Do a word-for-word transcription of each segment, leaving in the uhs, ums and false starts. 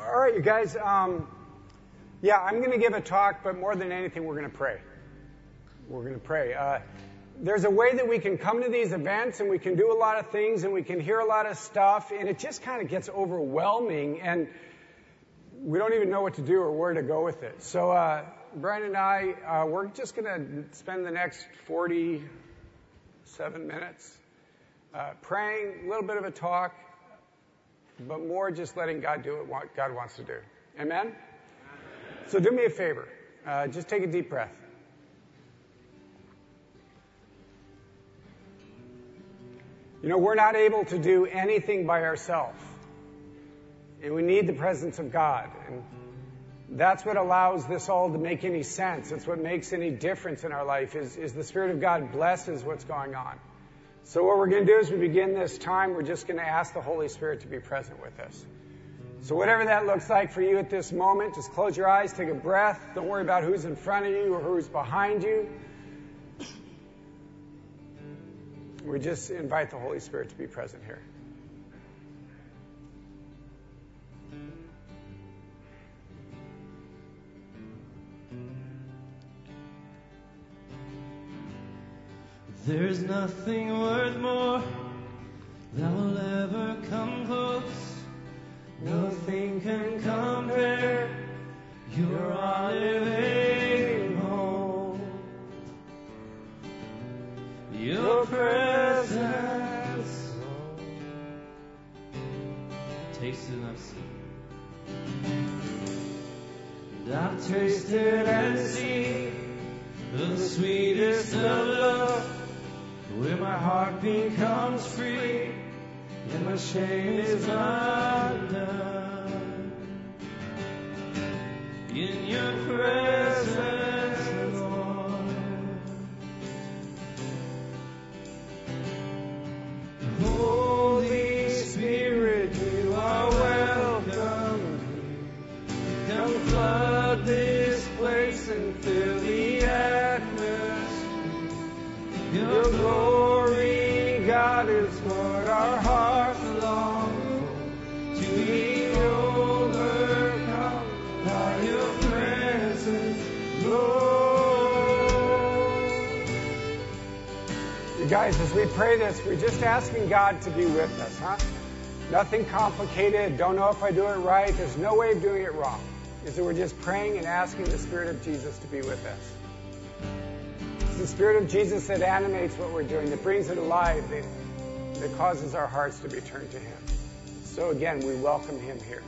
All right, you guys. Um, yeah, I'm going to give a talk, but more than anything, we're going to pray. We're going to pray. Uh, there's a way that we can come to these events, and we can do a lot of things, and we can hear a lot of stuff, and it just kind of gets overwhelming, and we don't even know what to do or where to go with it. So uh, Brian and I, uh, we're just going to spend the next forty-seven minutes uh, praying, a little bit of a talk, but more just letting God do what God wants to do. Amen? So do me a favor. Uh, just take a deep breath. You know, we're not able to do anything by ourselves. And we need the presence of God. And that's what allows this all to make any sense. It's what makes any difference in our life is, is the Spirit of God blesses what's going on. So what we're going to do is we begin this time, we're just going to ask the Holy Spirit to be present with us. So whatever that looks like for you at this moment, just close your eyes, take a breath. Don't worry about who's in front of you or who's behind you. We just invite the Holy Spirit to be present here. There's nothing worth more that will ever come close. Nothing can compare. You're our living hope. Your presence. Taste it, I've seen. And I've tasted and seen the sweetest of love. Where my heart becomes free and my shame is undone. In your presence, Lord. Holy Spirit, you are welcome. Come flood this place and fill the atmosphere. Your glory, God, is what our hearts long for, to be overcome by your presence, Lord. You guys, as we pray this, we're just asking God to be with us, huh? Nothing complicated. Don't know if I do it right. There's no way of doing it wrong. Is that we're just praying and asking the Spirit of Jesus to be with us. It's the Spirit of Jesus that animates what we're doing, that brings it alive, that, that causes our hearts to be turned to Him. So again, we welcome Him here.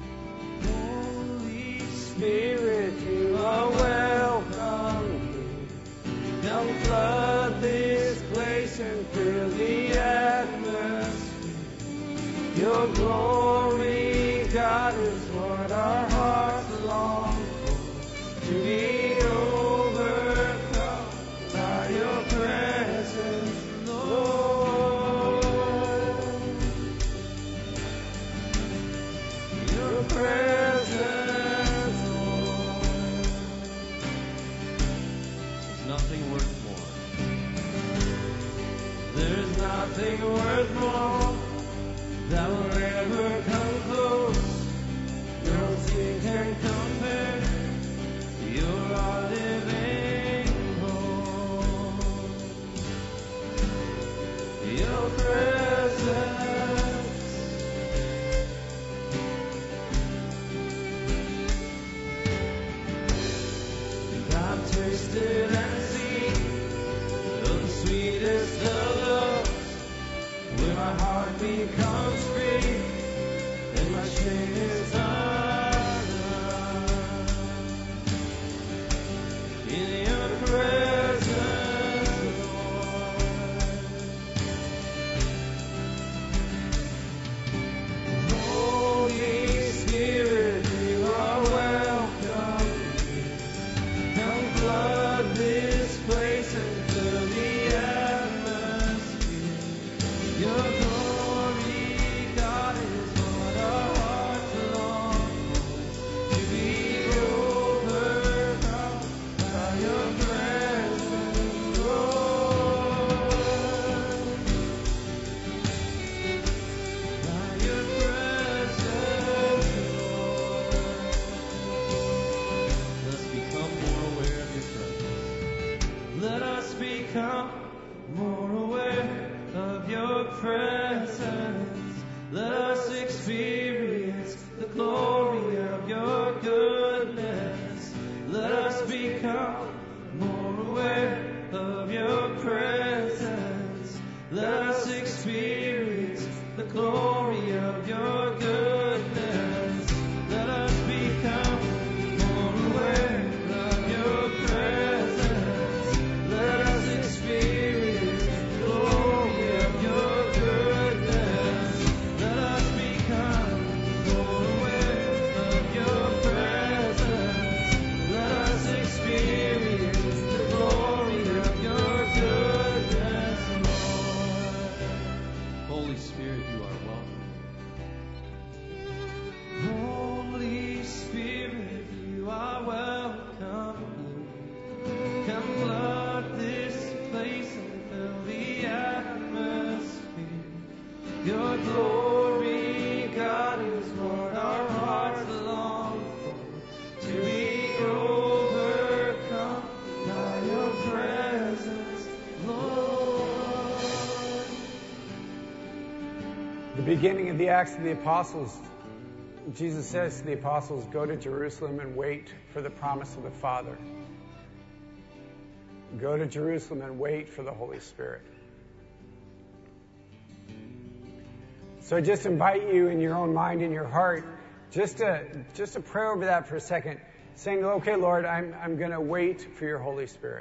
Holy Spirit, you are welcome. Come flood this place and fill the atmosphere. Your glory, God, is what our hearts long for, to be overcome by your presence, Lord. Your presence, Lord. There's nothing worth more. There's nothing worth more that will ever come close. Nothing can compare. You're our living hope. Your presence. And I've tasted and seen of the sweetest of loves, where my heart becomes free and my shame is undone. In your presence, Lord. Holy Spirit, you are welcome. Come flood this place and fill the atmosphere. Your glory, God, is what our hearts beginning of the Acts of the Apostles, Jesus says to the apostles, go to Jerusalem and wait for the promise of the Father. Go to Jerusalem and wait for the Holy Spirit. So I just invite you in your own mind, in your heart, just to, just to pray over that for a second, saying, okay, Lord, I'm, I'm going to wait for your Holy Spirit.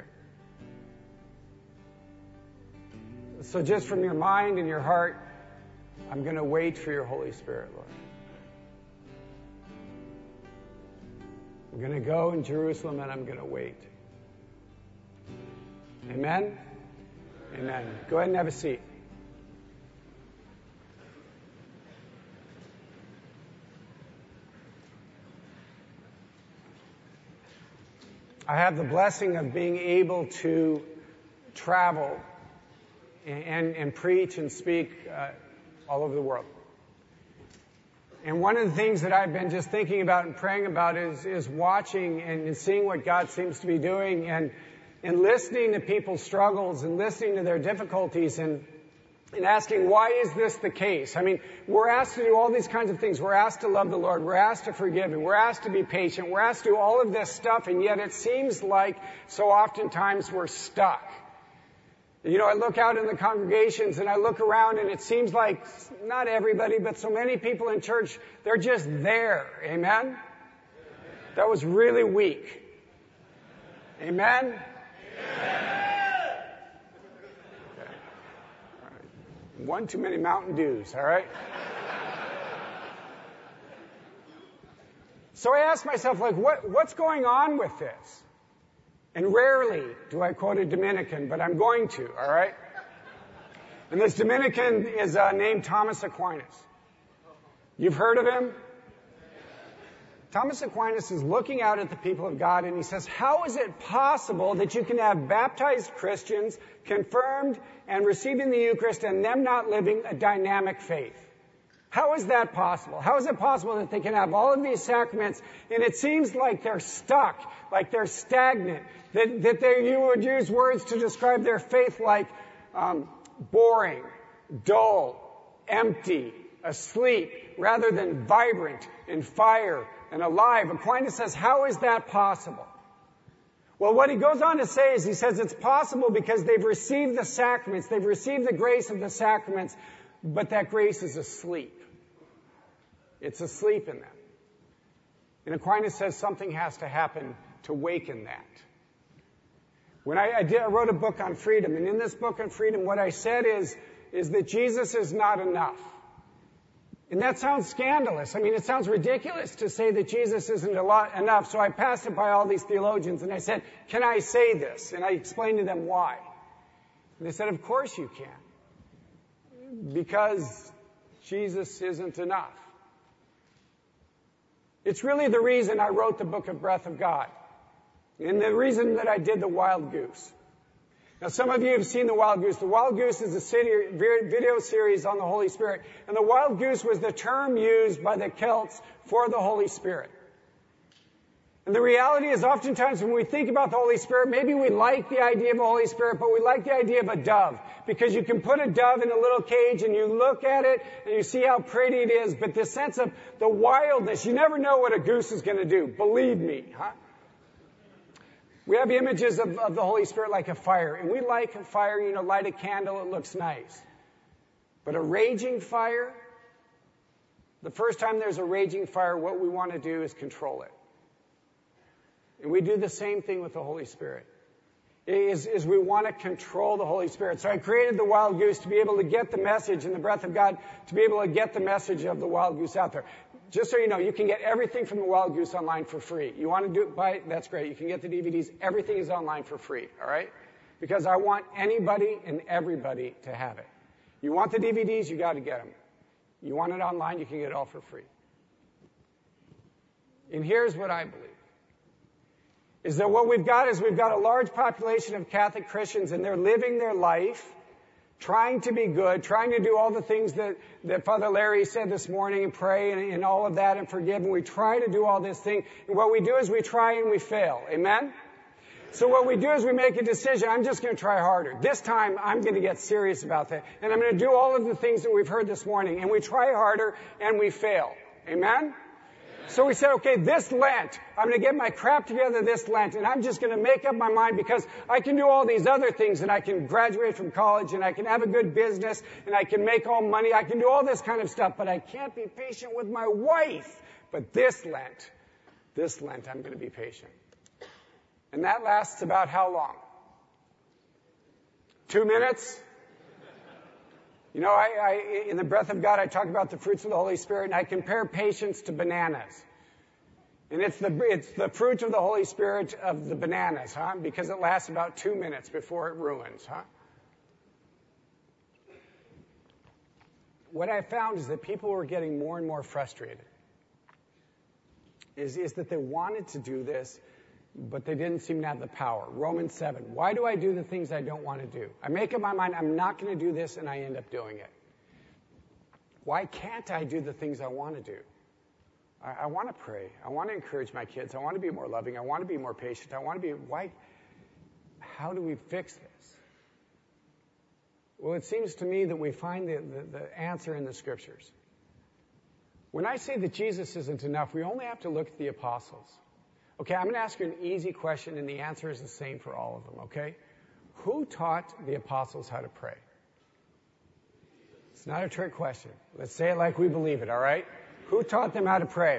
So just from your mind and your heart, I'm going to wait for your Holy Spirit, Lord. I'm going to go in Jerusalem and I'm going to wait. Amen? Amen. Go ahead and have a seat. I have the blessing of being able to travel and, and preach and speak uh, all over the world. And one of the things that I've been just thinking about and praying about is, is watching and seeing what God seems to be doing and, and listening to people's struggles and listening to their difficulties and, and asking, why is this the case? I mean, we're asked to do all these kinds of things. We're asked to love the Lord. We're asked to forgive Him. We're asked to be patient. We're asked to do all of this stuff, and yet it seems like so oftentimes we're stuck. You know, I look out in the congregations and I look around and it seems like not everybody, but so many people in church, they're just there. Amen? Amen. That was really weak. Amen? Amen. Okay. All right. One too many Mountain Dews, all right? So I asked myself, like, what, what's going on with this? And rarely do I quote a Dominican, but I'm going to, all right? And this Dominican is uh, named Thomas Aquinas. You've heard of him? Thomas Aquinas is looking out at the people of God and he says, how is it possible that you can have baptized Christians confirmed and receiving the Eucharist and them not living a dynamic faith? How is that possible? How is it possible that they can have all of these sacraments and it seems like they're stuck, like they're stagnant, that, that they, you would use words to describe their faith like um, boring, dull, empty, asleep, rather than vibrant and fire and alive? Aquinas says, how is that possible? Well, what he goes on to say is he says it's possible because they've received the sacraments, they've received the grace of the sacraments, but that grace is asleep. It's asleep in them. And Aquinas says something has to happen to waken that. When I, I, did, I wrote a book on freedom, and in this book on freedom, what I said is, is that Jesus is not enough. And that sounds scandalous. I mean, it sounds ridiculous to say that Jesus isn't a lot enough. So I passed it by all these theologians, and I said, can I say this? And I explained to them why. And they said, of course you can. Because Jesus isn't enough. It's really the reason I wrote the book of Breath of God. And the reason that I did the Wild Goose. Now, some of you have seen the Wild Goose. The Wild Goose is a video series on the Holy Spirit. And the Wild Goose was the term used by the Celts for the Holy Spirit. And the reality is oftentimes when we think about the Holy Spirit, maybe we like the idea of the Holy Spirit, but we like the idea of a dove. Because you can put a dove in a little cage and you look at it and you see how pretty it is. But this sense of the wildness, you never know what a goose is going to do. Believe me, huh? We have images of, of the Holy Spirit like a fire. And we like a fire, you know, light a candle, it looks nice. But a raging fire, the first time there's a raging fire, what we want to do is control it. And we do the same thing with the Holy Spirit. Is, is we want to control the Holy Spirit. So I created the Wild Goose to be able to get the message and the breath of God, to be able to get the message of the Wild Goose out there. Just so you know, you can get everything from the Wild Goose online for free. You want to do it, buy it, that's great. You can get the D V Ds. Everything is online for free, all right? Because I want anybody and everybody to have it. You want the D V Ds, you got to get them. You want it online, you can get it all for free. And here's what I believe. Is that what we've got is we've got a large population of Catholic Christians and they're living their life trying to be good, trying to do all the things that, that Father Larry said this morning and pray and, and all of that and forgive. And we try to do all this thing. And what we do is we try and we fail. Amen? So what we do is we make a decision. I'm just going to try harder. This time, I'm going to get serious about that. And I'm going to do all of the things that we've heard this morning. And we try harder, and we fail. Amen? So we said, okay, this Lent, I'm going to get my crap together this Lent, and I'm just going to make up my mind because I can do all these other things, and I can graduate from college, and I can have a good business, and I can make all money. I can do all this kind of stuff, but I can't be patient with my wife. But this Lent, this Lent, I'm going to be patient. And that lasts about how long? Two minutes? You know, I, I, in the breath of God, I talk about the fruits of the Holy Spirit, and I compare patience to bananas. And it's the, it's the fruit of the Holy Spirit of the bananas, huh? Because it lasts about two minutes before it ruins, huh? What I found is that people were getting more and more frustrated. Is, is that they wanted to do this, but they didn't seem to have the power. Romans seven. Why do I do the things I don't want to do? I make up my mind I'm not going to do this, and I end up doing it. Why can't I do the things I want to do? I, I want to pray. I want to encourage my kids. I want to be more loving. I want to be more patient. I want to be... Why? How do we fix this? Well, it seems to me that we find the, the, the answer in the Scriptures. When I say that Jesus isn't enough, we only have to look at the apostles. Okay, I'm going to ask you an easy question, and the answer is the same for all of them, okay? Who taught the apostles how to pray? It's not a trick question. Let's say it like we believe it, all right? Who taught them how to pray?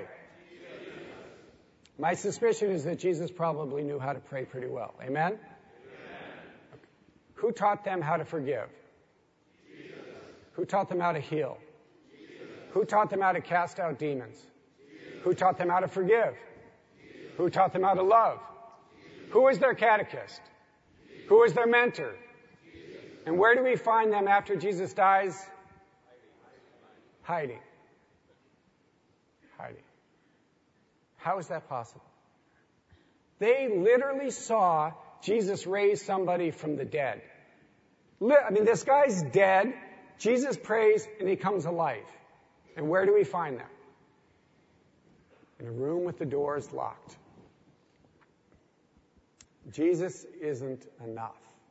My suspicion is that Jesus probably knew how to pray pretty well. Amen? Okay. Who taught them how to forgive? Jesus. Who taught them how to heal? Jesus. Who taught them how to cast out demons? Jesus. Who taught them how to forgive? Who taught them how to love? Jesus. Who is their catechist? Jesus. Who is their mentor? Jesus. And where do we find them after Jesus dies? Hiding. Hiding. How is that possible? They literally saw Jesus raise somebody from the dead. I mean, this guy's dead. Jesus prays, and he comes alive. And where do we find them? In a room with the doors locked. Jesus isn't enough.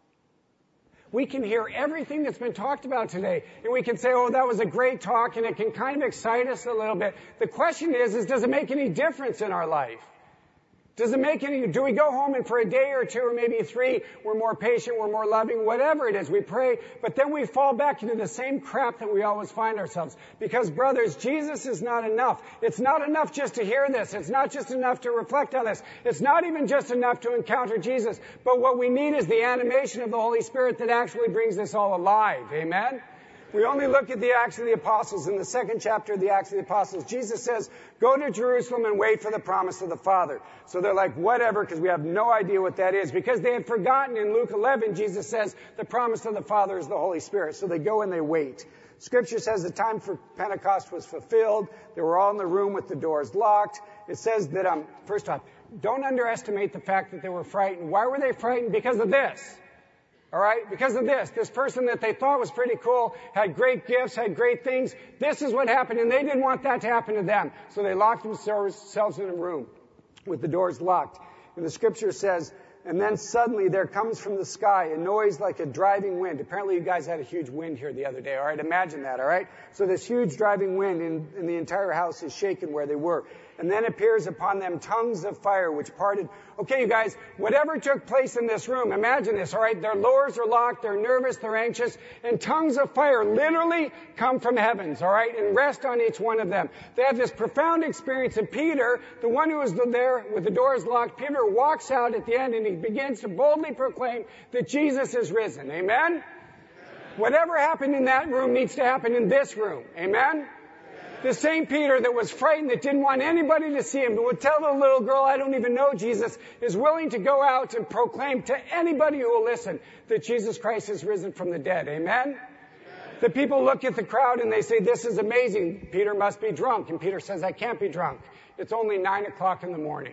We can hear everything that's been talked about today, and we can say, oh, that was a great talk, and it can kind of excite us a little bit. The question is, is does it make any difference in our life? Does it make any, do we go home and for a day or two or maybe three, we're more patient, we're more loving, whatever it is, we pray, but then we fall back into the same crap that we always find ourselves. Because brothers, Jesus is not enough. It's not enough just to hear this. It's not just enough to reflect on this. It's not even just enough to encounter Jesus. But what we need is the animation of the Holy Spirit that actually brings this all alive. Amen? We only look at the Acts of the Apostles. In the second chapter of the Acts of the Apostles, Jesus says, go to Jerusalem and wait for the promise of the Father. So they're like, whatever, because we have no idea what that is. Because they had forgotten in Luke eleven, Jesus says, the promise of the Father is the Holy Spirit. So they go and they wait. Scripture says the time for Pentecost was fulfilled. They were all in the room with the doors locked. It says that, um, first off, don't underestimate the fact that they were frightened. Why were they frightened? Because of this. All right? Because of this. This person that they thought was pretty cool, had great gifts, had great things. This is what happened, and they didn't want that to happen to them. So they locked themselves in a room with the doors locked. And the Scripture says, and then suddenly there comes from the sky a noise like a driving wind. Apparently you guys had a huge wind here the other day. All right? Imagine that. All right? So this huge driving wind, and, and the entire house is shaken where they were. And then appears upon them tongues of fire, which parted. Okay, you guys, whatever took place in this room, imagine this, all right? Their doors are locked, they're nervous, they're anxious, and tongues of fire literally come from heavens, all right, and rest on each one of them. They have this profound experience, and Peter, the one who was there with the doors locked, Peter walks out at the end, and he begins to boldly proclaim that Jesus is risen. Amen? Amen. Whatever happened in that room needs to happen in this room. Amen? The same Peter that was frightened, that didn't want anybody to see him, but would tell the little girl, I don't even know Jesus, is willing to go out and proclaim to anybody who will listen that Jesus Christ is risen from the dead. Amen? Amen. The people look at the crowd and they say, this is amazing. Peter must be drunk. And Peter says, I can't be drunk. It's only nine o'clock in the morning.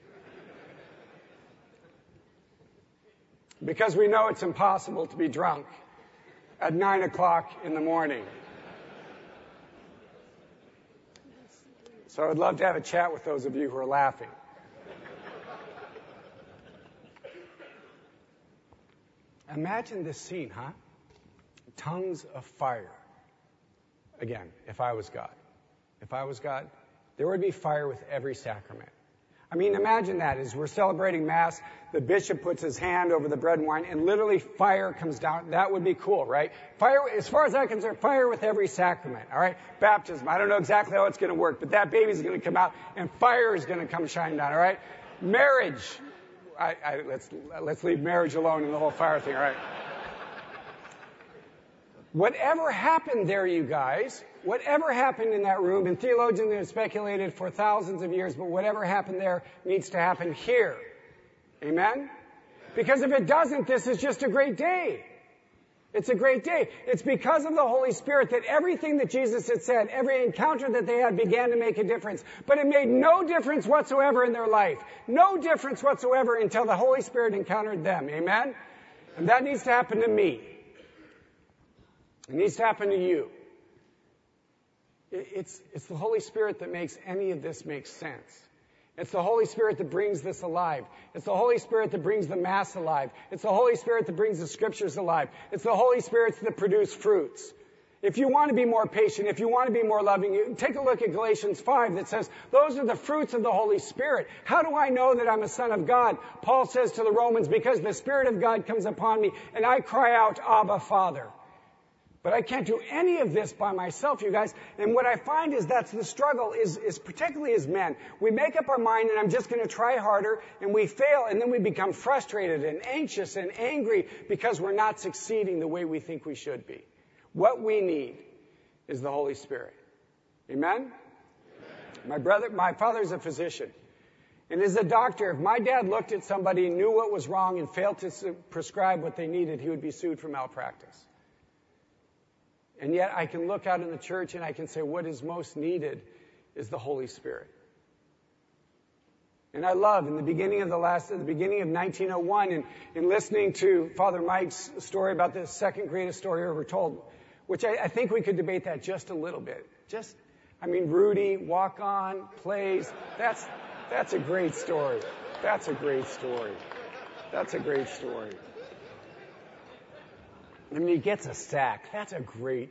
Because we know it's impossible to be drunk at nine o'clock in the morning. So I would love to have a chat with those of you who are laughing. imagine this scene, huh? Tongues of fire. Again, if I was God. If I was God, there would be fire with every sacrament. I mean, imagine that. As we're celebrating Mass, the bishop puts his hand over the bread and wine, and literally fire comes down. That would be cool, right? Fire, as far as I'm concerned, fire with every sacrament, all right? Baptism, I don't know exactly how it's going to work, but that baby's going to come out, and fire is going to come shining down, all right? Marriage, I, I, let's, let's leave marriage alone and the whole fire thing, all right? Whatever happened there, you guys, whatever happened in that room, and theologians have speculated for thousands of years, but whatever happened there needs to happen here. Amen? Because if it doesn't, this is just a great day. It's a great day. It's because of the Holy Spirit that everything that Jesus had said, every encounter that they had began to make a difference. But it made no difference whatsoever in their life. No difference whatsoever until the Holy Spirit encountered them. Amen? And that needs to happen to me. It needs to happen to you. It's, it's the Holy Spirit that makes any of this make sense. It's the Holy Spirit that brings this alive. It's the Holy Spirit that brings the Mass alive. It's the Holy Spirit that brings the Scriptures alive. It's the Holy Spirit that produce fruits. If you want to be more patient, if you want to be more loving, you take a look at Galatians five that says, those are the fruits of the Holy Spirit. How do I know that I'm a son of God? Paul says to the Romans, because the Spirit of God comes upon me and I cry out, Abba, Father. But I can't do any of this by myself, you guys. And what I find is that's the struggle, is, is particularly as men. We make up our mind, and I'm just going to try harder, and we fail, and then we become frustrated and anxious and angry because we're not succeeding the way we think we should be. What we need is the Holy Spirit. Amen? Amen. My brother, my father's a physician. And as a doctor, if my dad looked at somebody, knew what was wrong, and failed to su- prescribe what they needed, he would be sued for malpractice. And yet I can look out in the church and I can say what is most needed is the Holy Spirit. And I love in the beginning of the last, at the beginning of nineteen oh one, and in listening to Father Mike's story about the second greatest story ever told, which I, I think we could debate that just a little bit. Just, I mean, Rudy, walk on, plays. That's, that's a great story. That's a great story. That's a great story. I mean, he gets a sack. That's a great...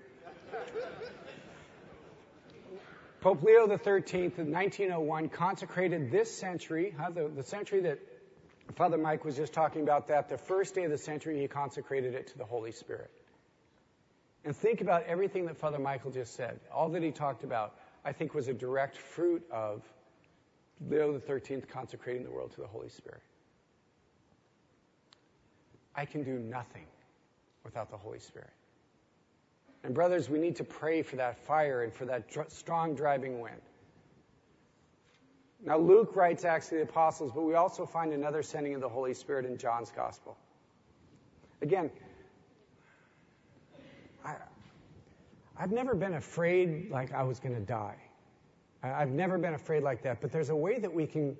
Pope Leo the thirteenth in nineteen oh one consecrated this century, huh, the, the century that Father Mike was just talking about, that the first day of the century he consecrated it to the Holy Spirit. And think about everything that Father Michael just said. All that he talked about, I think, was a direct fruit of Leo the thirteenth consecrating the world to the Holy Spirit. I can do nothing without the Holy Spirit. And brothers, we need to pray for that fire and for that dr- strong driving wind. Now, Luke writes Acts of the Apostles, but we also find another sending of the Holy Spirit in John's Gospel. Again, I, I've never been afraid like I was going to die. I, I've never been afraid like that, but there's a way that we can...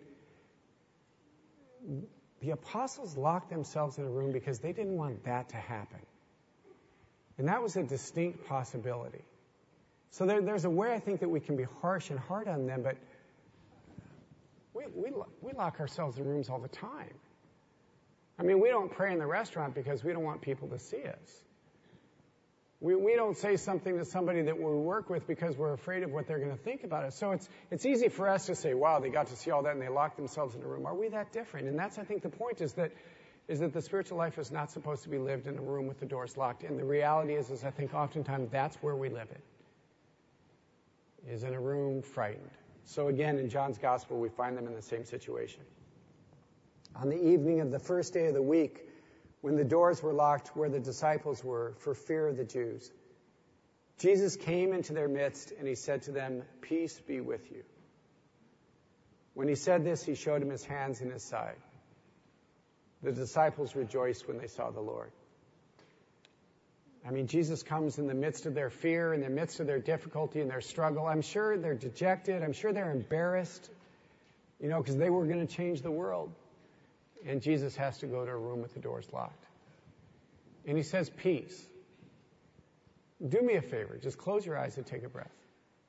The apostles locked themselves in a room because they didn't want that to happen. And that was a distinct possibility. So there, there's a way I think that we can be harsh and hard on them, but we, we, we lock ourselves in rooms all the time. I mean, we don't pray in the restaurant because we don't want people to see us. We, we don't say something to somebody that we work with because we're afraid of what they're going to think about us. So it's, it's easy for us to say, wow, they got to see all that and they locked themselves in a room. Are we that different? And that's, I think, the point is that is that the spiritual life is not supposed to be lived in a room with the doors locked. And the reality is, is I think oftentimes that's where we live it, is in a room frightened. So again, in John's Gospel, we find them in the same situation. On the evening of the first day of the week, when the doors were locked where the disciples were for fear of the Jews, Jesus came into their midst and he said to them, "Peace be with you." When he said this, he showed him his hands and his side. The disciples rejoiced when they saw the Lord. I mean, Jesus comes in the midst of their fear, in the midst of their difficulty and their struggle. I'm sure they're dejected. I'm sure they're embarrassed, you know, because they were going to change the world. And Jesus has to go to a room with the doors locked. And he says, peace. Do me a favor. Just close your eyes and take a breath.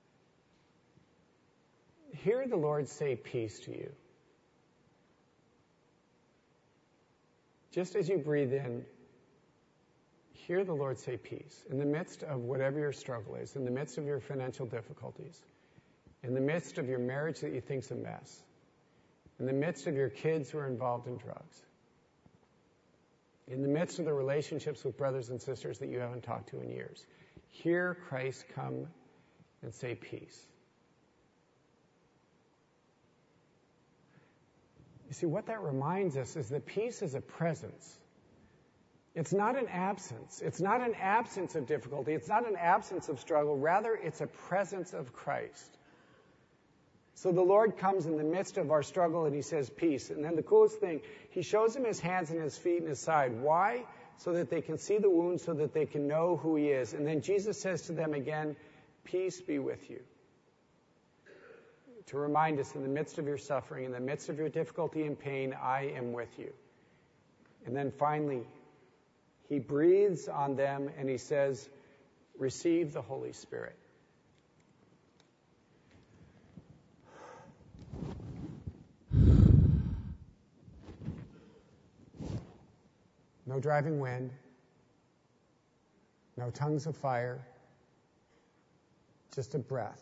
Hear the Lord say peace to you. Just as you breathe in, hear the Lord say peace in the midst of whatever your struggle is, in the midst of your financial difficulties, in the midst of your marriage that you think's a mess, in the midst of your kids who are involved in drugs, in the midst of the relationships with brothers and sisters that you haven't talked to in years. Hear Christ come and say peace. You see, what that reminds us is that peace is a presence. It's not an absence. It's not an absence of difficulty. It's not an absence of struggle. Rather, it's a presence of Christ. So the Lord comes in the midst of our struggle and he says peace. And then the coolest thing, he shows them his hands and his feet and his side. Why? So that they can see the wounds, so that they can know who he is. And then Jesus says to them again, peace be with you. To remind us in the midst of your suffering, in the midst of your difficulty and pain, I am with you. And then finally, he breathes on them and he says, receive the Holy Spirit. No driving wind, no tongues of fire, just a breath.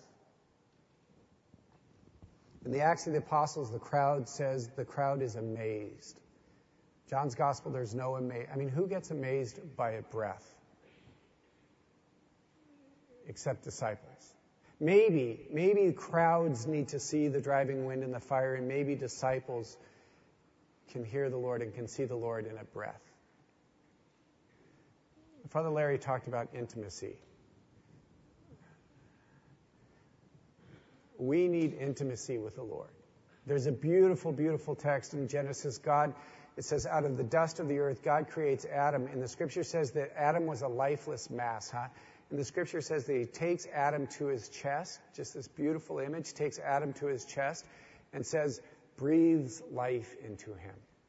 In the Acts of the Apostles, the crowd says the crowd is amazed. John's Gospel, there's no amazed. I mean, who gets amazed by a breath? Except disciples. Maybe, maybe crowds need to see the driving wind and the fire, and maybe disciples can hear the Lord and can see the Lord in a breath. Father Larry talked about intimacy. We need intimacy with the Lord. There's a beautiful, beautiful text in Genesis. God, it says, out of the dust of the earth, God creates Adam. And the scripture says that Adam was a lifeless mass, huh? And the scripture says that he takes Adam to his chest, just this beautiful image, takes Adam to his chest and says, breathes life into him.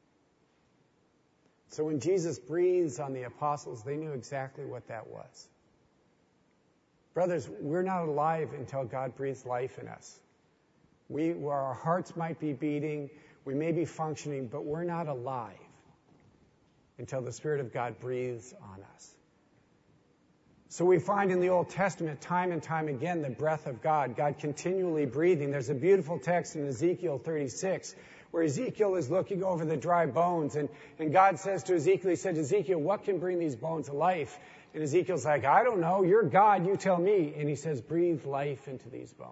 So when Jesus breathes on the apostles, they knew exactly what that was. Brothers, we're not alive until God breathes life in us. We, where our hearts might be beating, we may be functioning, but we're not alive until the Spirit of God breathes on us. So we find in the Old Testament time and time again the breath of God, God continually breathing. There's a beautiful text in Ezekiel thirty-six where Ezekiel is looking over the dry bones, and, and God says to Ezekiel, he said, Ezekiel, what can bring these bones to life? And Ezekiel's like, I don't know, you're God, you tell me. And he says, breathe life into these bones.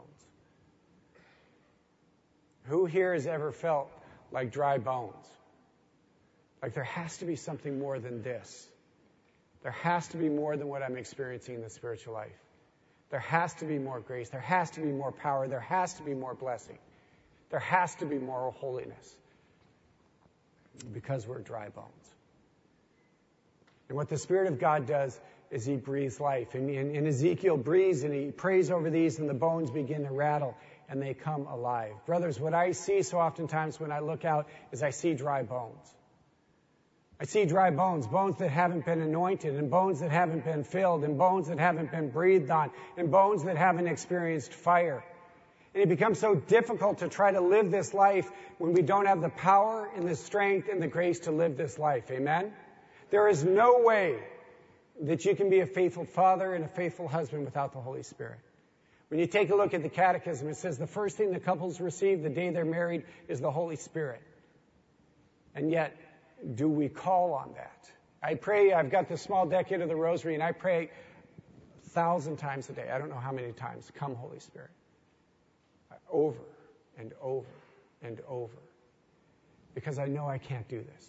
Who here has ever felt like dry bones? Like there has to be something more than this. There has to be more than what I'm experiencing in the spiritual life. There has to be more grace. There has to be more power. There has to be more blessing. There has to be more holiness. Because we're dry bones. And what the Spirit of God does is he breathes life. And, and, and Ezekiel breathes and he prays over these and the bones begin to rattle and they come alive. Brothers, what I see so oftentimes when I look out is I see dry bones. I see dry bones, bones that haven't been anointed, and bones that haven't been filled, and bones that haven't been breathed on, and bones that haven't experienced fire. And it becomes so difficult to try to live this life when we don't have the power and the strength and the grace to live this life. Amen? There is no way that you can be a faithful father and a faithful husband without the Holy Spirit. When you take a look at the Catechism, it says the first thing the couples receive the day they're married is the Holy Spirit. And yet, do we call on that? I pray, I've got the small decade of the rosary, and I pray a thousand times a day. I don't know how many times. Come, Holy Spirit. Over and over and over. Because I know I can't do this.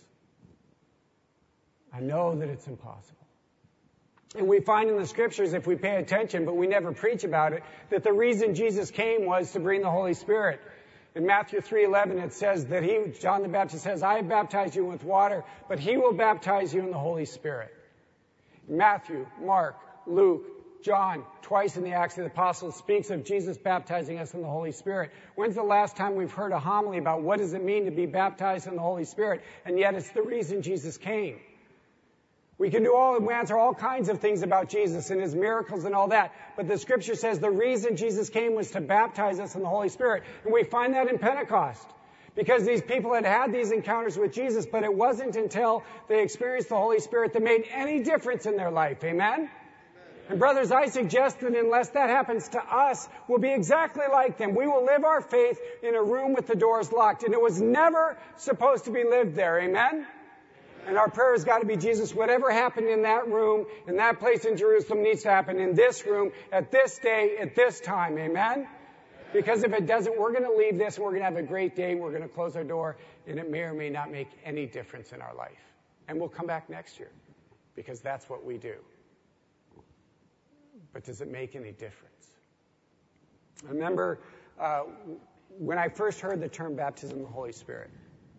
I know that it's impossible. And we find in the scriptures, if we pay attention, but we never preach about it, that the reason Jesus came was to bring the Holy Spirit. In Matthew three eleven, it says that he, John the Baptist says, I have baptized you with water, but he will baptize you in the Holy Spirit. Matthew, Mark, Luke, John, twice in the Acts of the Apostles, speaks of Jesus baptizing us in the Holy Spirit. When's the last time we've heard a homily about what does it mean to be baptized in the Holy Spirit? And yet it's the reason Jesus came. We can do all, we answer all kinds of things about Jesus and his miracles and all that. But the scripture says the reason Jesus came was to baptize us in the Holy Spirit. And we find that in Pentecost. Because these people had had these encounters with Jesus, but it wasn't until they experienced the Holy Spirit that made any difference in their life. Amen? And brothers, I suggest that unless that happens to us, we'll be exactly like them. We will live our faith in a room with the doors locked. And it was never supposed to be lived there. Amen? And our prayer has got to be, Jesus, whatever happened in that room, in that place in Jerusalem needs to happen in this room, at this day, at this time. Amen? Because if it doesn't, we're going to leave this and we're going to have a great day. We're going to close our door and it may or may not make any difference in our life. And we'll come back next year because that's what we do. But does it make any difference? I remember uh, when I first heard the term baptism of the Holy Spirit.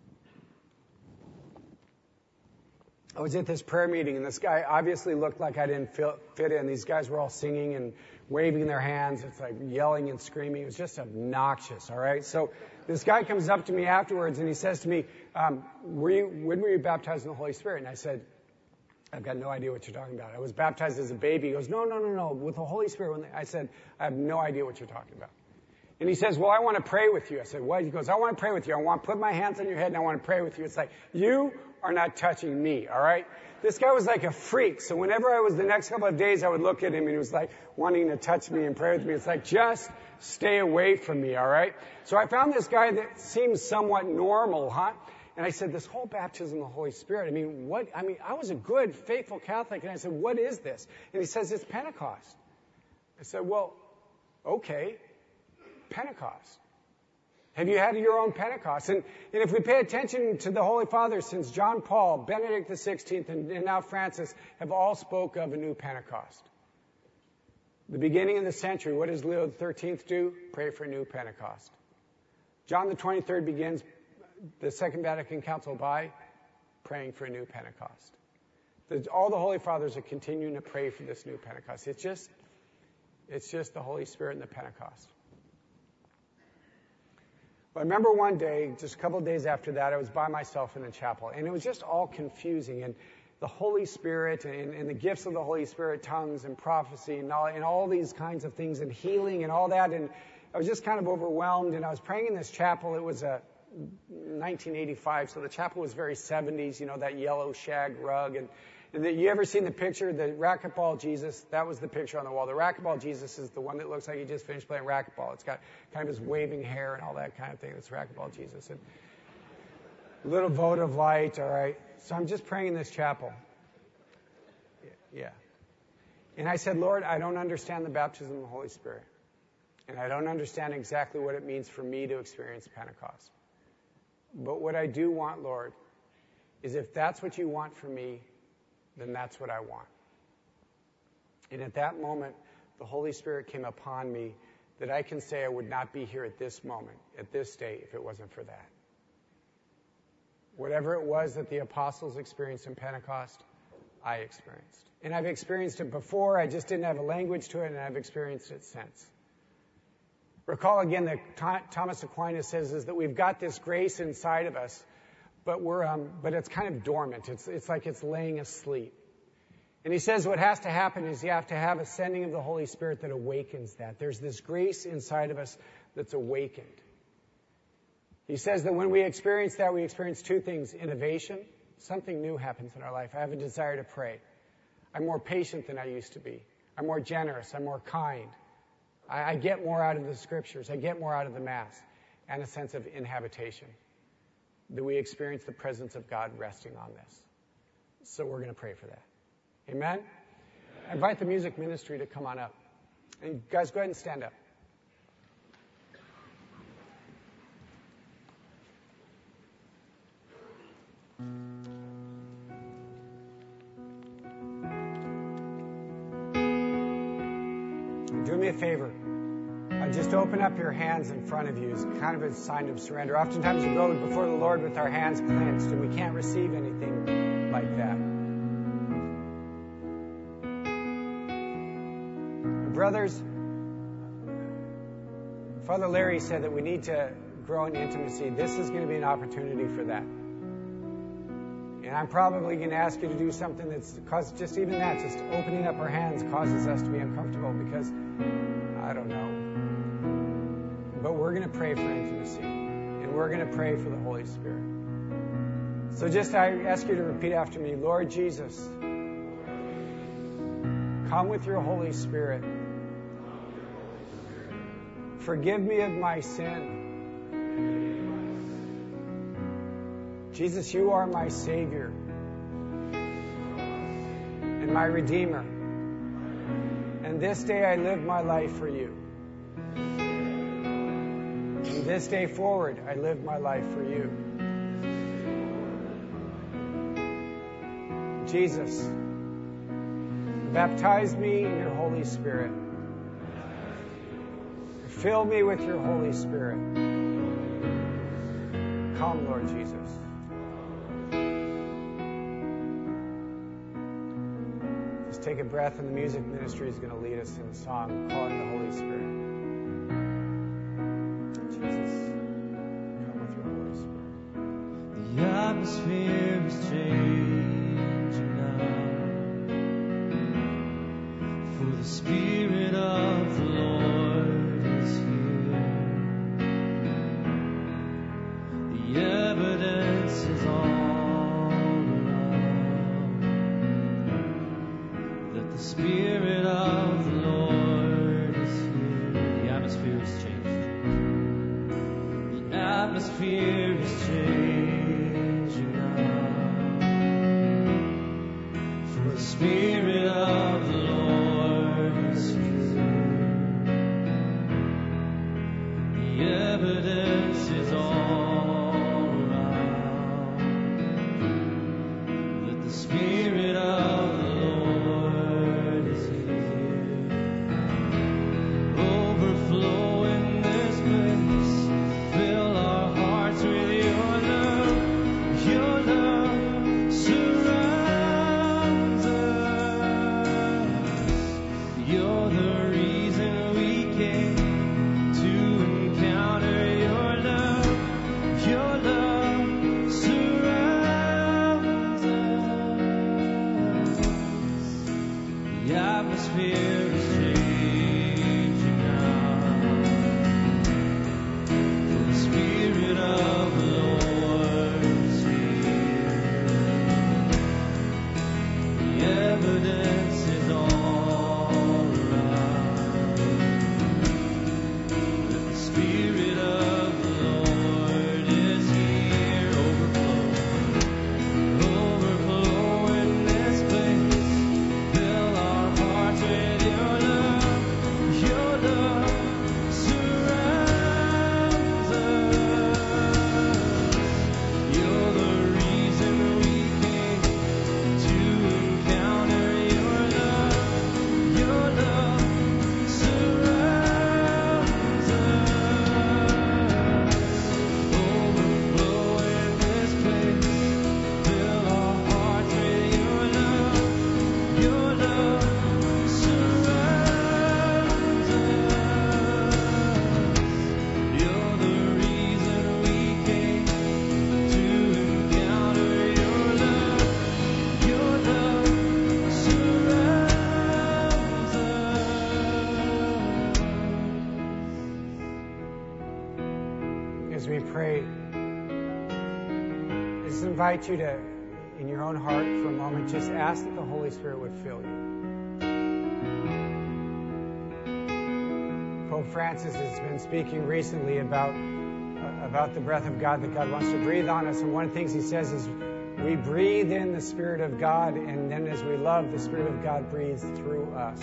I was at this prayer meeting, and this guy obviously looked like I didn't fit in. These guys were all singing and waving their hands. It's like yelling and screaming. It was just obnoxious, all right? So this guy comes up to me afterwards, and he says to me, um, were you, when were you baptized in the Holy Spirit? And I said, I've got no idea what you're talking about. I was baptized as a baby. He goes, no, no, no, no, with the Holy Spirit. When they, I said, I have no idea what you're talking about. And he says, well, I want to pray with you. I said, what? He goes, I want to pray with you. I want to put my hands on your head and I want to pray with you. It's like, you are not touching me, all right? This guy was like a freak. So whenever I was the next couple of days, I would look at him and he was like wanting to touch me and pray with me. It's like, just stay away from me, all right? So I found this guy that seems somewhat normal, huh? And I said, this whole baptism of the Holy Spirit, I mean, what, I mean, I was a good, faithful Catholic. And I said, what is this? And he says, it's Pentecost. I said, well, okay, Pentecost. Have you had your own Pentecost? And, and if we pay attention to the Holy Father, since John Paul, Benedict the sixteenth, and, and now Francis have all spoke of a new Pentecost. The beginning of the century, what does Leo the thirteenth do? Pray for a new Pentecost. John the twenty-third begins the Second Vatican Council by praying for a new Pentecost. The, all the Holy Fathers are continuing to pray for this new Pentecost. It's just, it's just the Holy Spirit and the Pentecost. I remember one day, just a couple of days after that, I was by myself in the chapel, and it was just all confusing. And the Holy Spirit and, and the gifts of the Holy Spirit, tongues and prophecy and all, and all these kinds of things and healing and all that. And I was just kind of overwhelmed, and I was praying in this chapel. It was a nineteen eighty-five, so the chapel was very seventies, you know, that yellow shag rug. And, and the, you ever seen the picture, the racquetball Jesus? That was the picture on the wall. The racquetball Jesus is the one that looks like he just finished playing racquetball. It's got kind of his waving hair and all that kind of thing. That's racquetball Jesus. And a little vote of light, all right. So I'm just praying in this chapel. Yeah. And I said, Lord, I don't understand the baptism of the Holy Spirit. And I don't understand exactly what it means for me to experience Pentecost. But what I do want, Lord, is if that's what you want for me, then that's what I want. And at that moment, the Holy Spirit came upon me that I can say I would not be here at this moment, at this day, if it wasn't for that. Whatever it was that the apostles experienced in Pentecost, I experienced. And I've experienced it before, I just didn't have a language to it, and I've experienced it since. Recall again that Thomas Aquinas says is that we've got this grace inside of us, but we're um, but it's kind of dormant. It's it's like it's laying asleep. And he says what has to happen is you have to have a sending of the Holy Spirit that awakens that. There's this grace inside of us that's awakened. He says that when we experience that, we experience two things: innovation, something new happens in our life. I have a desire to pray. I'm more patient than I used to be. I'm more generous. I'm more kind. I, I get more out of the scriptures. I get more out of the Mass. And a sense of inhabitation. That we experience the presence of God resting on this. So we're going to pray for that. Amen? I invite the music ministry to come on up. And guys, go ahead and stand up. Do me a favor. Uh, just open up your hands in front of you as kind of a sign of surrender. Oftentimes we go before the Lord with our hands clenched, and we can't receive anything like that. Brothers, Father Larry said that we need to grow in intimacy. This is going to be an opportunity for that. And I'm probably going to ask you to do something that's caused just even that, just opening up our hands causes us to be uncomfortable because, I don't know. But we're going to pray for intimacy. And we're going to pray for the Holy Spirit. So just I ask you to repeat after me. Lord Jesus, come with your Holy Spirit. Forgive me of my sin. Jesus, you are my Savior and my Redeemer. And this day I live my life for you. From this day forward, I live my life for you. Jesus, baptize me in your Holy Spirit. Fill me with your Holy Spirit. Come, Lord Jesus. Just take a breath, and the music ministry is going to lead us in a song calling the Holy Spirit. Jesus, come with your Holy Spirit. The atmosphere is changing now, for the Spirit of the Lord is here. The evidence is all around that the Spirit of the Lord is here. The atmosphere is changed. The atmosphere is changing now, for the Spirit of the Lord is here. The evidence is all around that the Spirit of the Lord is here. Overflow in this place, fill our hearts with your love. Your love surrounds us. You're the reason we came to encounter your love. Your love surrounds us. The atmosphere is changing now, for the Spirit of the Lord is here. The evidence is all around that the Spirit of the Lord is here. Overflow, overflow in this place. Fill our hearts with your love. Your love surrounds us. You're the reason we came to encounter your love. Your love surrounds us. Overflow in this place. Fill our hearts with your love. Your love surrounds us. You're the reason we came to encounter your love. Your love surrounds us. As we pray, I just invite you to, in your own heart for a moment, just ask that the Holy Spirit would fill you. Pope Francis has been speaking recently about uh, about the breath of God that God wants to breathe on us, and one of the things he says is we breathe in the Spirit of God, and then as we love, the Spirit of God breathes through us.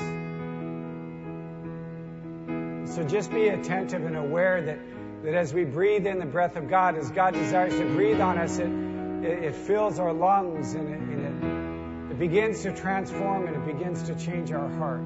So just be attentive and aware that, that as we breathe in the breath of God, as God desires to breathe on us, it, it, it fills our lungs, and, it, and it, it begins to transform, and it begins to change our heart.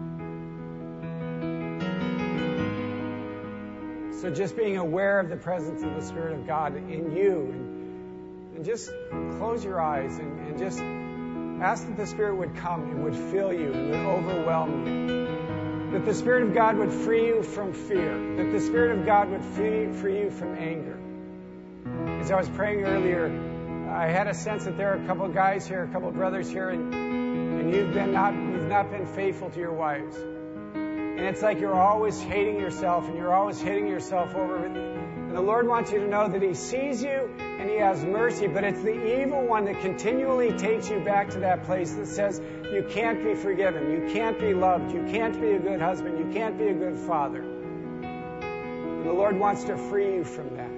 So just being aware of the presence of the Spirit of God in you, and, and just close your eyes and, and just ask that the Spirit would come and would fill you and would overwhelm you. That the Spirit of God would free you from fear. That the Spirit of God would free, free you from anger. As I was praying earlier, I had a sense that there are a couple of guys here, a couple of brothers here, and, and you've been not you've not been faithful to your wives. And it's like you're always hating yourself, and you're always hitting yourself over And the Lord wants you to know that He sees you and He has mercy, but it's the evil one that continually takes you back to that place that says you can't be forgiven, you can't be loved, you can't be a good husband, you can't be a good father. And the Lord wants to free you from that.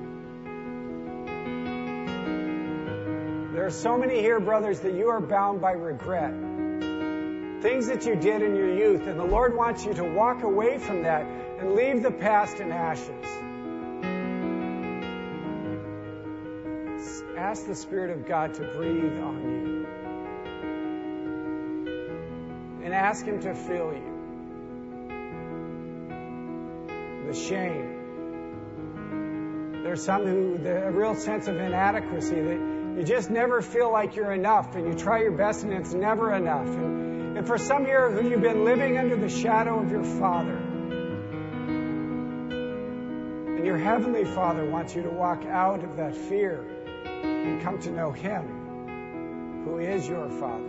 There are so many here, brothers, that you are bound by regret. Things that you did in your youth, and the Lord wants you to walk away from that and leave the past in ashes. Ask the Spirit of God to breathe on you. And ask Him to fill you. The shame. There's some who, the real sense of inadequacy, that you just never feel like you're enough, and you try your best and it's never enough. And, and for some here who you've been living under the shadow of your Father, and your Heavenly Father wants you to walk out of that fear and come to know Him, who is your Father.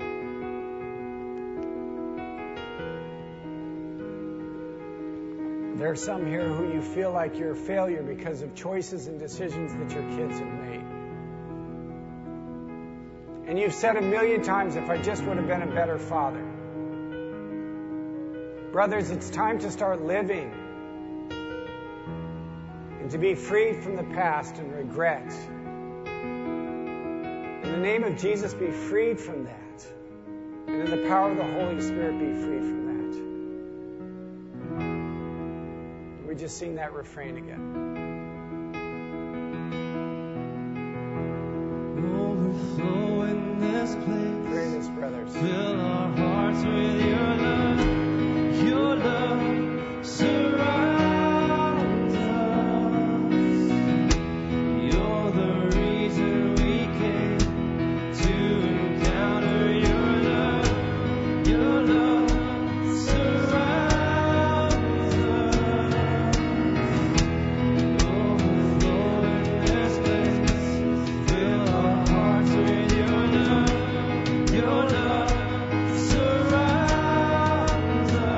There are some here who you feel like you're a failure because of choices and decisions that your kids have made. And you've said a million times, if I just would have been a better father. Brothers, it's time to start living and to be freed from the past and regret. In the name of Jesus, be freed from that. And in the power of the Holy Spirit, be freed from that. We just sing that refrain again. Overflow in this place. Pray this, brothers. Fill our hearts with your love. Your love surrounds us. You're the reason we came to encounter your love. Your love surrounds us. Overflow in this place. Fill our hearts with your love. Your love surrounds us.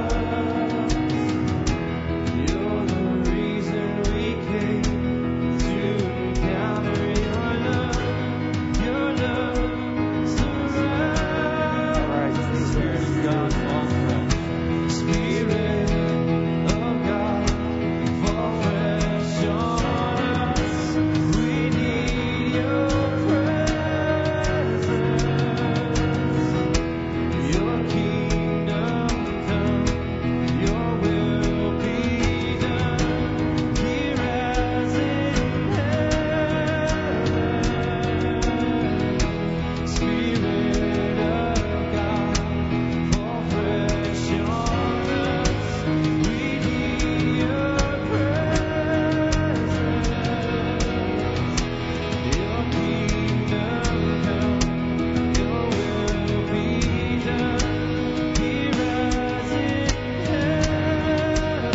You're the reason we came to encounter your love. Your love surrounds us. Spirit of God, fall fresh. Spirit of God, fall fresh on us. We need your presence. Your kingdom come, your will be done, here as in heaven. Spirit of God, fall fresh on us. We need your presence. Your kingdom come, your will be done, here as in heaven.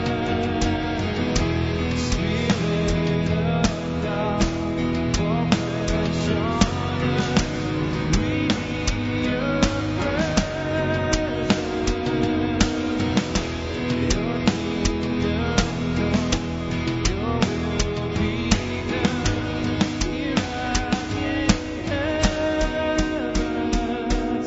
Spirit of God, fall fresh on us. We need your presence. Your kingdom come, your will be done, here as in heaven.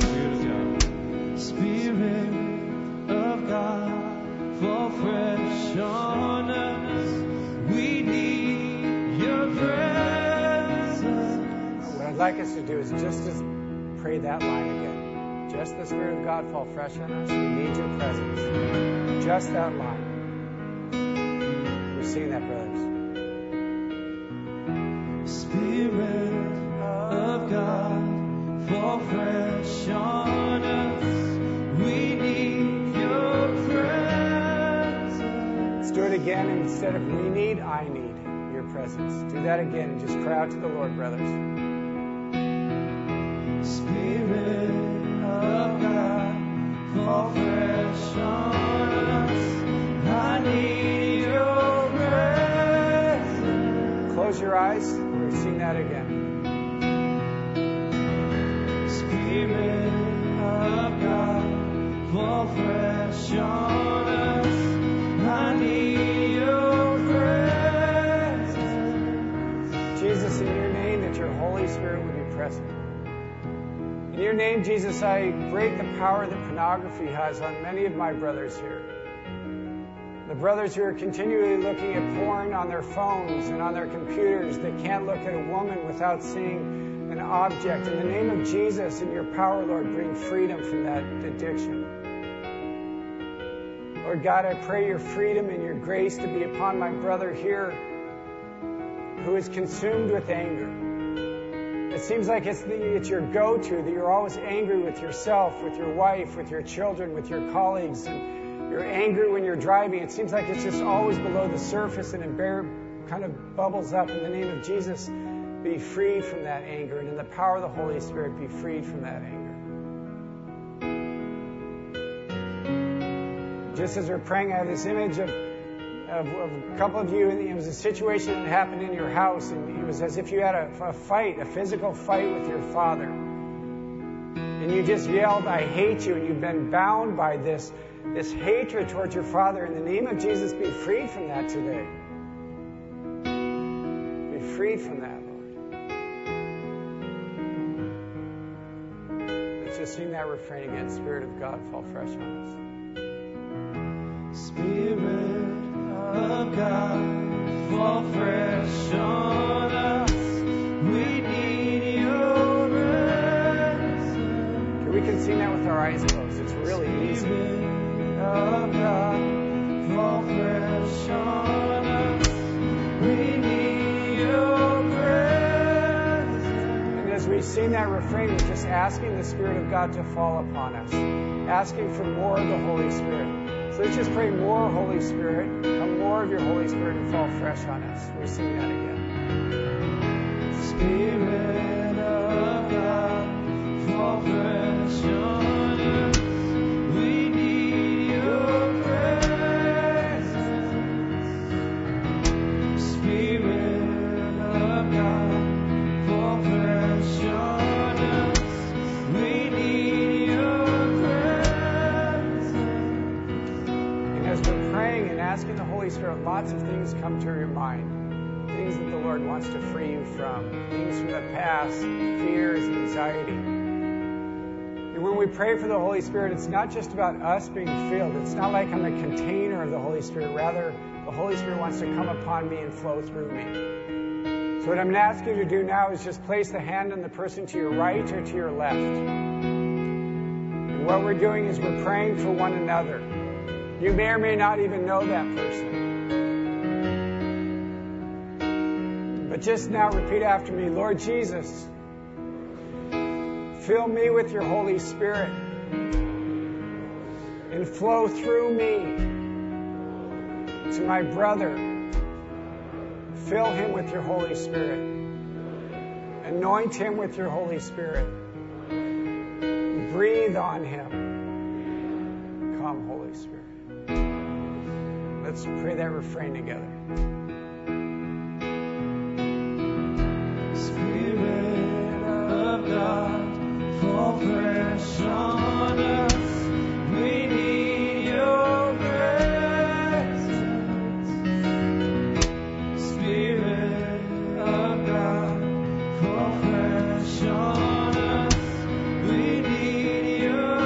Spirit of God, fall fresh on us. We need your presence. What I'd like us to do is just to pray that line again. Just the Spirit of God fall fresh on us. We need your presence. Just that line. We're singing that, brothers. Spirit of God, fall fresh on us. We need your presence. Let's do it again. Instead of we need, I need your presence. Do that again and just cry out to the Lord, brothers. Spirit of God, fall fresh on us. I need your presence. Close your eyes. We're sing that again. Spirit of God, fall fresh on us. I need your presence. that your Holy Spirit would be present. In your name, Jesus, I break the power that pornography has on many of my brothers here. The brothers who are continually looking at porn on their phones and on their computers, that can't look at a woman without seeing an object. In the name of Jesus and your power, Lord, bring freedom from that addiction. Lord God, I pray your freedom and your grace to be upon my brother here who is consumed with anger. It seems like it's, the, it's your go-to, that you're always angry with yourself, with your wife, with your children, with your colleagues, and you're angry when you're driving. It seems like it's just always below the surface and it bare, kind of bubbles up. In the name of Jesus, be freed from that anger. And in the power of the Holy Spirit, be freed from that anger. Just as we're praying, I have this image of, of, of a couple of you, and it was a situation that happened in your house, and it was as if you had a, a fight, a physical fight with your father. And you just yelled, "I hate you," and you've been bound by this This hatred towards your father. In the name of Jesus, be freed from that today. Be freed from that, Lord. Let's just sing that refrain again. Spirit of God, fall fresh on us. Spirit of God, fall fresh on us. We need your presence. Okay, we can sing that with our eyes closed. It's really easy. Of God, fall fresh on us. We need your presence. And as we sing that refrain, we're just asking the Spirit of God to fall upon us, asking for more of the Holy Spirit. So let's just pray, more Holy Spirit, come more of your Holy Spirit and fall fresh on us. We sing that again. Spirit of God, fall fresh on us. Asking the Holy Spirit, lots of things come to your mind. Things that the Lord wants to free you from. Things from the past, fears, anxiety. And when we pray for the Holy Spirit, it's not just about us being filled. It's not like I'm a container of the Holy Spirit. Rather, the Holy Spirit wants to come upon me and flow through me. So what I'm going to ask you to do now is just place the hand on the person to your right or to your left. And what we're doing is we're praying for one another. You may or may not even know that person. But just now repeat after me. Lord Jesus, fill me with your Holy Spirit and flow through me to my brother. Fill him with your Holy Spirit. Anoint him with your Holy Spirit. Breathe on him. Come, Holy Spirit. Let's pray that refrain together. Spirit of God, fall fresh on us. We need your presence. Spirit of God, fall fresh on us. We need your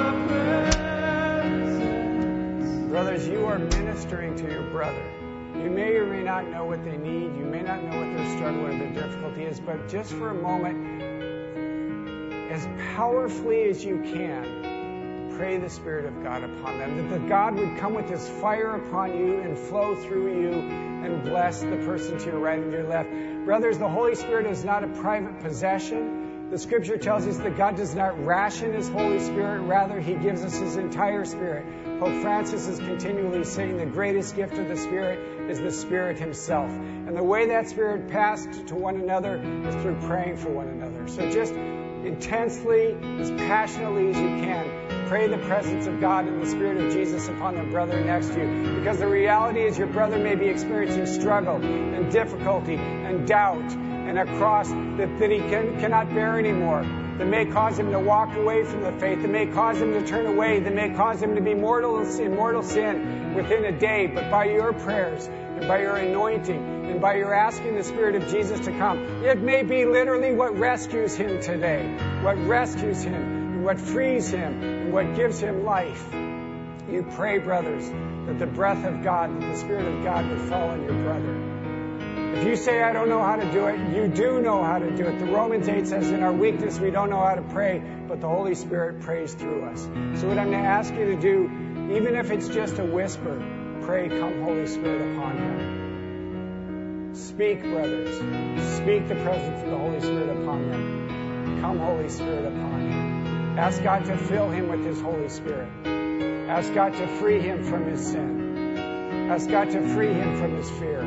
presence. Brothers, you are ministering to your brother. You may or may not know what they need. You may not know what their struggle or their difficulty is, but just for a moment, as powerfully as you can, pray the Spirit of God upon them, that the God would come with his fire upon you and flow through you and bless the person to your right and your left. Brothers, the Holy Spirit is not a private possession. The Scripture tells us that God does not ration his Holy Spirit. Rather, he gives us his entire Spirit. Pope Francis is continually saying the greatest gift of the Spirit is the Spirit himself. And the way that Spirit passed to one another is through praying for one another. So just intensely, as passionately as you can, pray the presence of God and the Spirit of Jesus upon the brother next to you. Because the reality is your brother may be experiencing struggle and difficulty and doubt and a cross that, that he can, cannot bear anymore, that may cause him to walk away from the faith, that may cause him to turn away, that may cause him to be mortal in mortal sin within a day. But by your prayers and by your anointing And by your asking the Spirit of Jesus to come, it may be literally what rescues him today, what rescues him, and what frees him, and what gives him life. You pray, brothers, that the breath of God, that the Spirit of God would fall on your brother. If you say, I don't know how to do it, you do know how to do it. The Romans eight says, in our weakness, we don't know how to pray, but the Holy Spirit prays through us. So what I'm going to ask you to do, even if it's just a whisper, pray, come Holy Spirit upon him. Speak, brothers. Speak the presence of the Holy Spirit upon them. Come Holy Spirit upon him. Ask God to fill him with his Holy Spirit. Ask God to free him from his sin. Ask God to free him from his fear.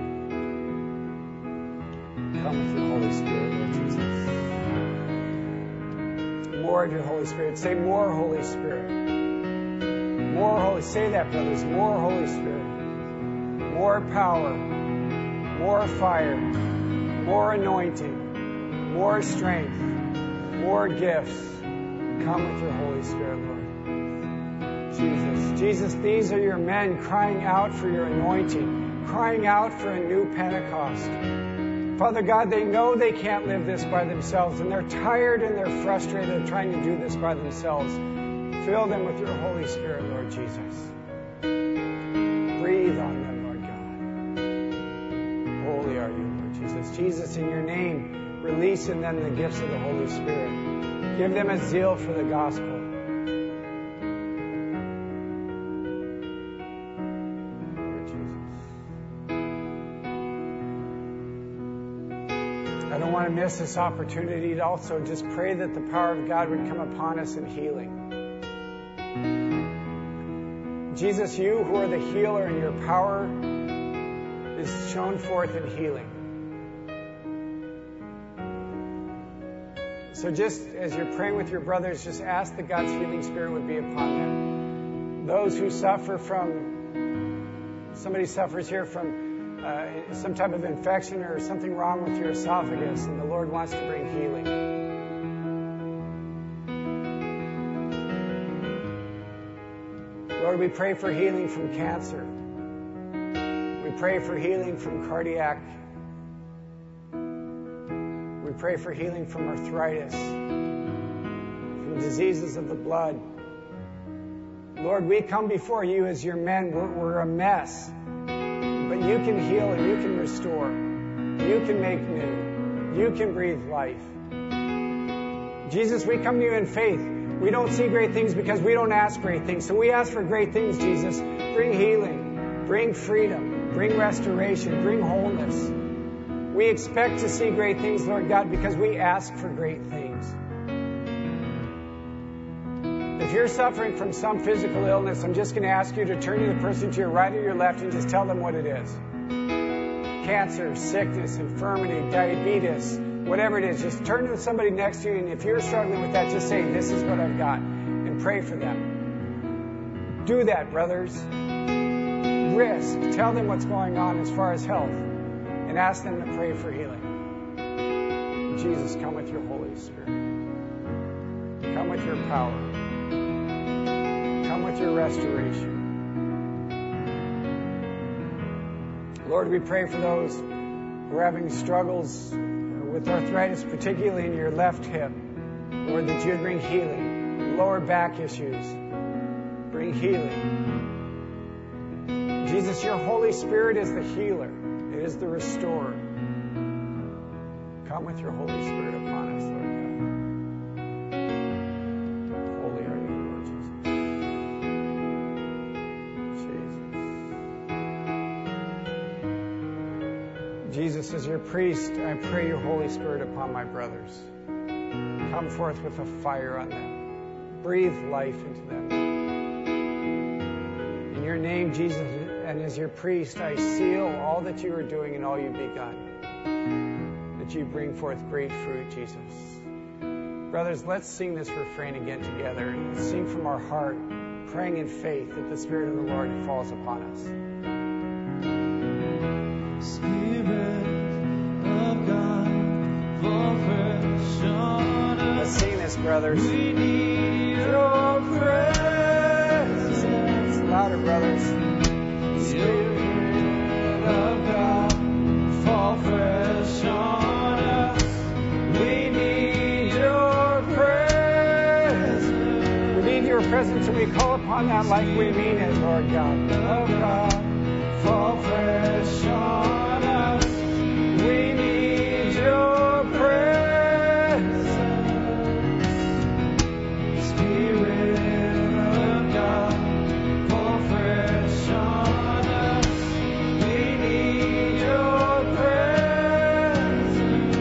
Come with your Holy Spirit, Lord Jesus. More of your Holy Spirit. Say more Holy Spirit. More Holy. Say that, brothers. More Holy Spirit. More power. More fire. More anointing. More strength. More gifts. Come with your Holy Spirit, Lord. Jesus. Jesus, these are your men crying out for your anointing, crying out for a new Pentecost. Father God, they know they can't live this by themselves, and they're tired and they're frustrated of trying to do this by themselves. Fill them with your Holy Spirit, Lord Jesus. Breathe on them, Lord God. Holy are you, Lord Jesus. Jesus, in your name, release in them the gifts of the Holy Spirit. Give them a zeal for the gospel. I don't want to miss this opportunity to also just pray that the power of God would come upon us in healing. Jesus, you who are the healer, and your power is shown forth in healing. So just as you're praying with your brothers, just ask that God's healing spirit would be upon them. Those who suffer from, somebody suffers here from Uh, some type of infection or something wrong with your esophagus, and the Lord wants to bring healing. Lord, we pray for healing from cancer. We pray for healing from cardiac. We pray for healing from arthritis, from diseases of the blood. Lord, we come before you as your men. We're, we're a mess. But you can heal and you can restore. You can make new. You can breathe life. Jesus, we come to you in faith. We don't see great things because we don't ask great things. So we ask for great things, Jesus. Bring healing. Bring freedom. Bring restoration. Bring wholeness. We expect to see great things, Lord God, because we ask for great things. If you're suffering from some physical illness, I'm just going to ask you to turn to the person to your right or your left and just tell them what it is. Cancer, sickness, infirmity, diabetes, whatever it is. Just turn to somebody next to you, and if you're struggling with that, just say, this is what I've got, and pray for them. Do that, brothers. Risk. Tell them what's going on as far as health, and ask them to pray for healing. Jesus, come with your Holy Spirit. Come with your power. Come with your restoration. Lord, we pray for those who are having struggles with arthritis, particularly in your left hip. Lord, that you would bring healing. Lower back issues. Bring healing. Jesus, your Holy Spirit is the healer. It is the restorer. Come with your Holy Spirit upon us, Lord God. Holy are you, Lord Jesus. Jesus, as your priest, I pray your Holy Spirit upon my brothers. Come forth with a fire on them. Breathe life into them. In your name, Jesus, and as your priest, I seal all that you are doing and all you've begun. That you bring forth great fruit, Jesus. Brothers, let's sing this refrain again together. Sing from our heart, praying in faith that the Spirit of the Lord falls upon us. Spirit of God, fall fresh on us. Let's sing this, brothers. We need your presence. Sing it louder, brothers. Spirit of God, presence, and we call upon that like we mean it, Lord God. Oh God, fall fresh on us. We need your presence. Spirit of God, fall fresh on us. We need your presence.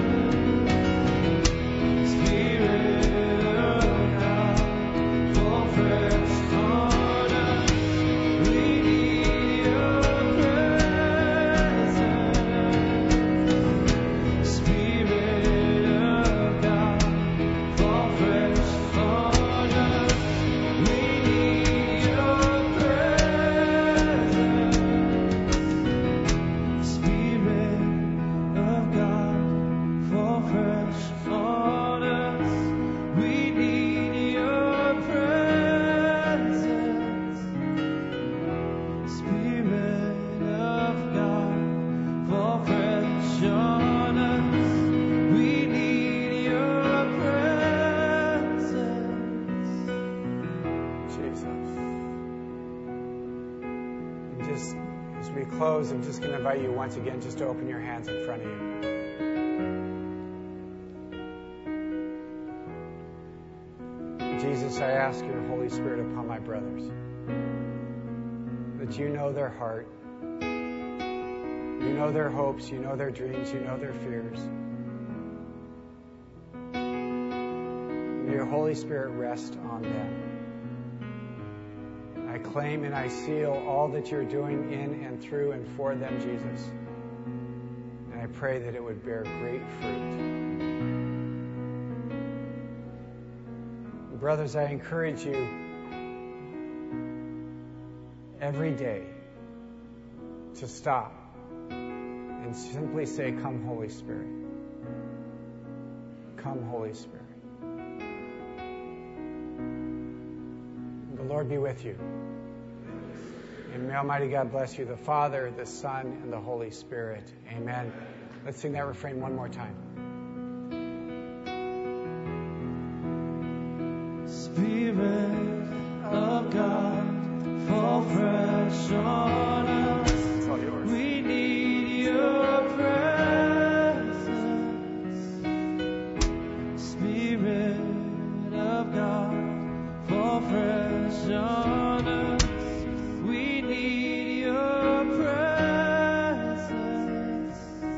Spirit of God, fall fresh on us. We need your presence. Spirit of God, fall fresh on us. We need your presence. Spirit of God, fall fresh on us. We need your presence. Spirit of God, fall fresh on us. We need your presence. Jesus. And just as we close, I'm just going to invite you once again just to open your hands in front of you. Jesus, I ask your Holy Spirit upon my brothers, that you know their heart, you know their hopes, you know their dreams, you know their fears. May your Holy Spirit rest on them. I claim and I seal all that you're doing in and through and for them, Jesus. And I pray that it would bear great fruit. Brothers, I encourage you every day to stop and simply say, "Come, Holy Spirit. Come, Holy Spirit." The Lord be with you. And may Almighty God bless you, the Father, the Son, and the Holy Spirit. Amen. Let's sing that refrain one more time. Spirit of God, fall fresh on us. It's all yours. We need your presence. Spirit of God, fall fresh on us. We need your presence.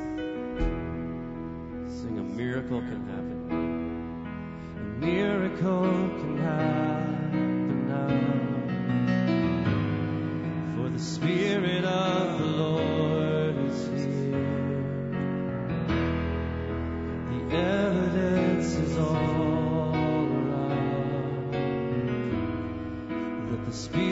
Sing, a miracle can happen. A miracle can happen now. For the Spirit of the Lord is here. The evidence is all around that the Spirit